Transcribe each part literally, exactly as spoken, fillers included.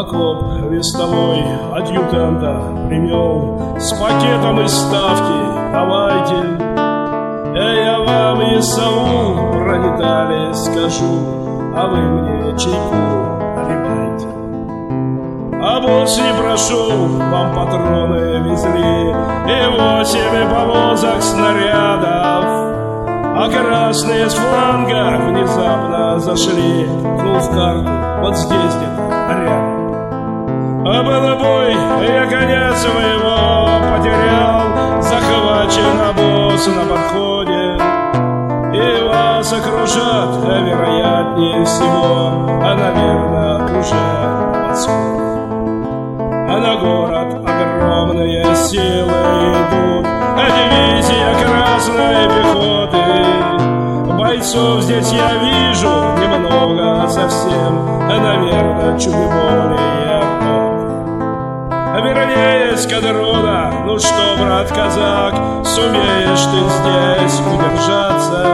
окоп вестовой адъютанта привел с пакетом из ставки. Давайте, я вам ИСАУЛ про детали скажу, а вы мне чайку наливайте. А босс не прошел, вам патроны везли и восемь повозок снарядов, а красные с фланга внезапно зашли. Ткнул в карту, вот здесь где-то рядом. А был бой, я коня своего потерял, захвачен обоз на подходе, и вас окружат, а вероятнее всего, а, наверное, уже на подсходе. А на город огромные силы идут, а дивизия красной пехоты. Бойцов здесь я вижу немного совсем, а, наверное, чуть более много. Вернее, эскадрона, ну что, брат казак, сумеешь ты здесь удержаться?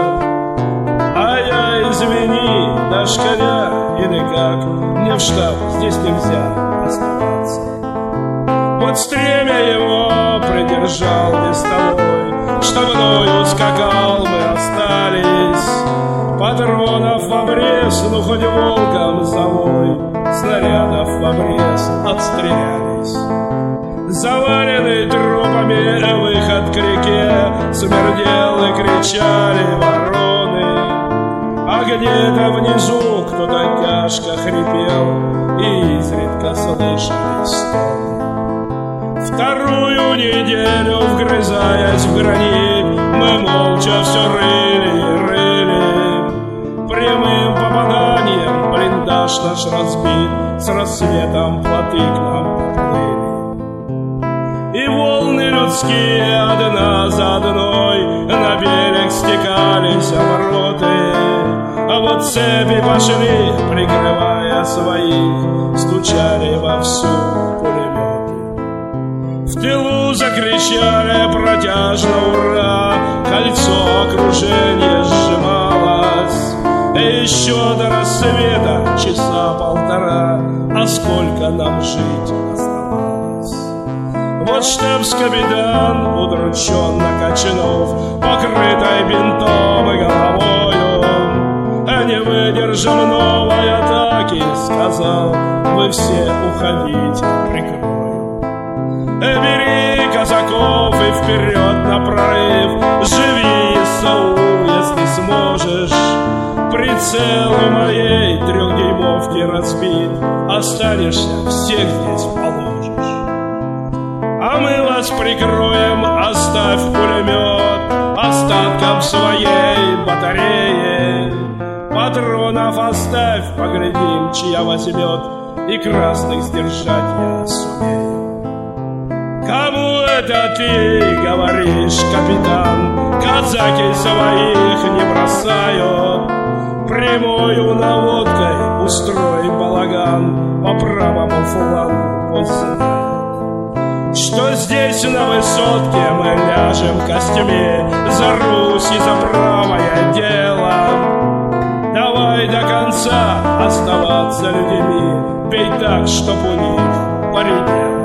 А я, извини, дашь коня или как? Мне в штаб здесь нельзя оставаться. Вот стремя его придержал вестовой, что мною скакал, мы остались. Патронов в обрез, ну хоть волком завой, снарядов в обрез отстрелялись. Заваленный трупами выход к реке, смердел и кричали вороны. А где-то внизу кто-то тяжко хрипел, и изредка слышались стоны. Вторую неделю, вгрызаясь в гранит, мы молча все рыли и рыли. Прямым попаданием блиндаж наш разбит, с рассветом плоты к нам поплыли. И волны людские одна за одной на берег стекались обороты. А вот цепи пошли, прикрывая своих, стучали вовсю пулеметы. В тылу закричали протяжно ура, кольцо окружения сжималось. И еще до рассвета часа полтора, а сколько нам жить оставалось? Вот штабс-капитан, удрученно качнув, покрытой бинтом и головою, а не выдержав новой атаки, сказал: вы все уходите, прикрою. Бери казаков и вперед на прорыв, живи, ИСАУЛ, если сможешь. Прицел у моей трехдюймовки разбит, останешься, всех здесь положишь. А мы вас прикроем, оставь пулемет остатком своей батареи. Патронов оставь, поглядим, чья возьмет, и красных сдержать я сумею. Кому это ты говоришь, капитан? Казаки своих не бросают. Прямою наводкой устрой балаган, по правому флангу пусть знают, что здесь на высотке мы ляжем костями за Русь и за правое дело. Давай до конца оставаться людьми, бей так, чтоб у них поредело.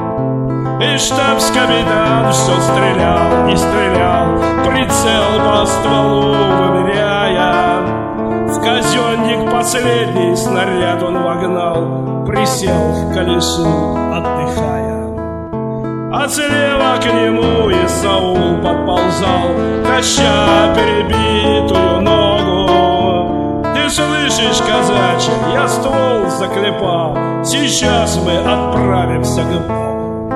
И штабс-капитан все стрелял и стрелял, прицел по стволу вымеряя. В казенник последний снаряд он вогнал, присел к колесу, отдыхая. А слева к нему ИСАУЛ подползал, таща перебитую ногу. Ты слышишь, казачек, я ствол заклепал, сейчас мы отправимся к Богу.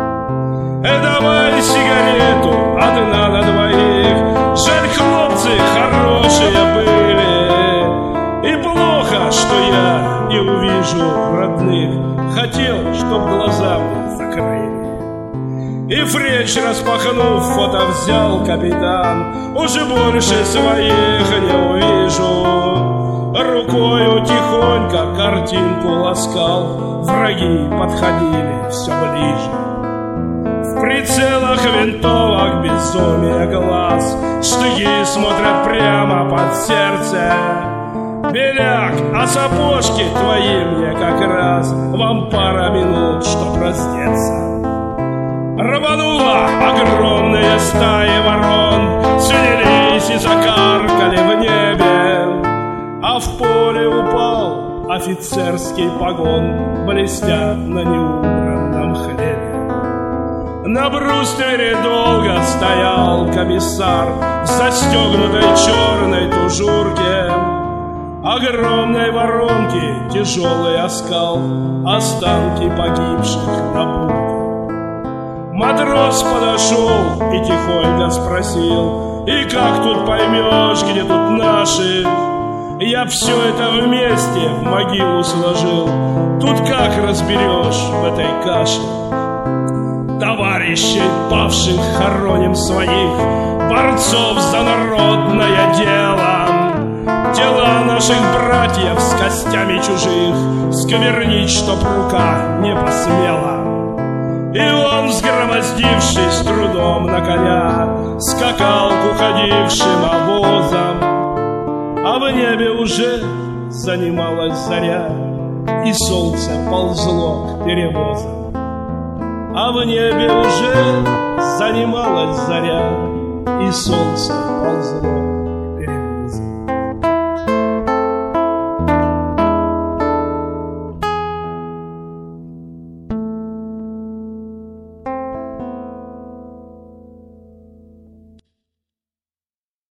Э, давай сигарету, одна на двоих, жаль, хлопцы хорошие были. И плохо, что я не увижу родных, хотел, чтоб глаза мне закрыли. И френч распахнув, фото взял капитан, уже больше своих не увижу. Рукою тихонько картинку ласкал, враги подходили все ближе. В прицелах винтовок безумие глаз, штыки смотрят прямо под сердце. Беляк, а сапожки твои мне как раз, вам пара минут, чтоб раздеться. Рванула огромная стая ворон, снялись и закаркали в небе, а в поле упал офицерский погон, блестя на неубранном хлебе. На бруствере долго стоял комиссар в застегнутой черной тужурке. Огромной воронки тяжелый оскал, останки погибших на бурге. Матрос подошел и тихонько спросил: и как тут поймешь, где тут наши? Я все это вместе в могилу сложил, тут как разберешь в этой каше? Товарищей павших хороним своих, борцов за народное дело. Тела наших братьев с костями чужих сквернить, чтоб рука не посмела. И он, взгромоздившись трудом на коня, скакал к уходившим обозам. А в небе уже занималась заря, и солнце ползло к перевозам. А в небе уже занималась заря, и солнце ползло